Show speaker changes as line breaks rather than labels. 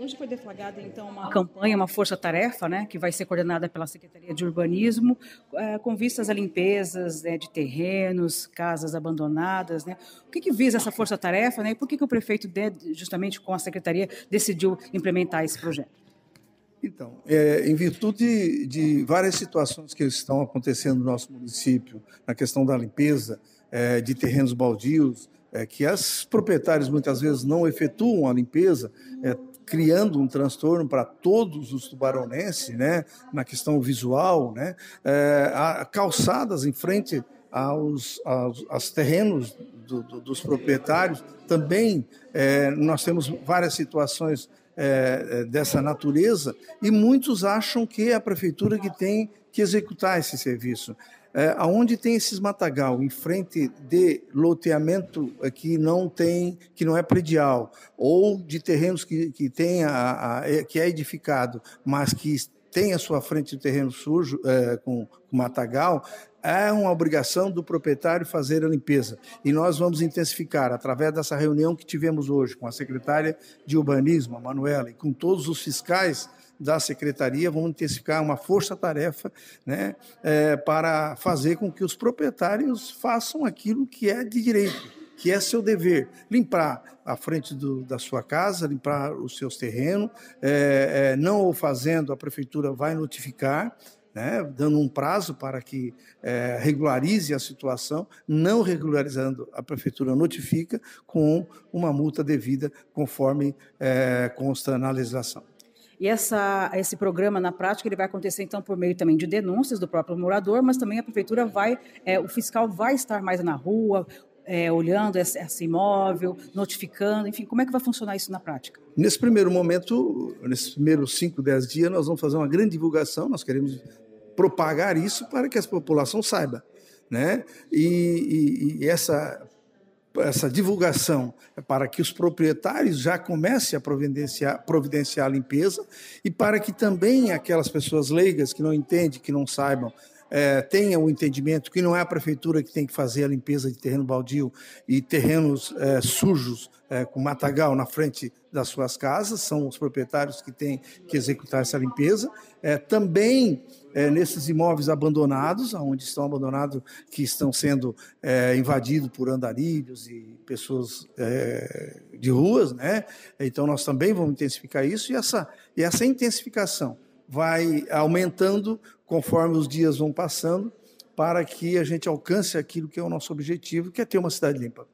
Hoje foi deflagrada, então, uma campanha, uma força-tarefa, né, que vai ser coordenada pela Secretaria de Urbanismo, com vistas a limpezas, né, de terrenos, casas abandonadas, né? O que visa essa força-tarefa, né, e por que o prefeito, justamente com a Secretaria, decidiu implementar esse projeto?
Então, em virtude de várias situações que estão acontecendo no nosso município, na questão da limpeza de terrenos baldios, que as proprietários muitas vezes não efetuam a limpeza, criando um transtorno para todos os tubaronenses, né, na questão visual, né, calçadas em frente aos terrenos dos proprietários. Também nós temos várias situações dessa natureza e muitos acham que é a prefeitura que tem que executar esse serviço. Aonde tem esses matagal em frente de loteamento que não é predial, ou de terrenos que é edificado, mas que tem à sua frente o terreno sujo, com matagal, é uma obrigação do proprietário fazer a limpeza. E nós vamos intensificar, através dessa reunião que tivemos hoje com a secretária de Urbanismo, a Manuela, e com todos os fiscais da secretaria, vamos intensificar uma força-tarefa, né, para fazer com que os proprietários façam aquilo que é de direito, que é seu dever: limpar a frente da sua casa, limpar os seus terrenos. Não o fazendo, a prefeitura vai notificar, né, dando um prazo para que regularize a situação. Não regularizando, a prefeitura notifica com uma multa devida, conforme consta na legislação.
E esse programa, na prática, ele vai acontecer, então, por meio também de denúncias do próprio morador, mas também a prefeitura o fiscal vai estar mais na rua, olhando esse imóvel, notificando, enfim, como é que vai funcionar isso na prática?
Nesse primeiro momento, nesses primeiros 5, 10 dias, nós vamos fazer uma grande divulgação. Nós queremos propagar isso para que a população saiba, né? E essa divulgação é para que os proprietários já comecem a providenciar a limpeza, e para que também aquelas pessoas leigas que não entendem, que não saibam, tenham o entendimento que não é a prefeitura que tem que fazer a limpeza de terreno baldio e terrenos sujos, com matagal na frente das suas casas. São os proprietários que têm que executar essa limpeza. Também nesses imóveis abandonados, onde estão abandonados, que estão sendo invadidos por andarilhos e pessoas de ruas, né? Então nós também vamos intensificar isso, e essa intensificação vai aumentando conforme os dias vão passando, para que a gente alcance aquilo que é o nosso objetivo, que é ter uma cidade limpa.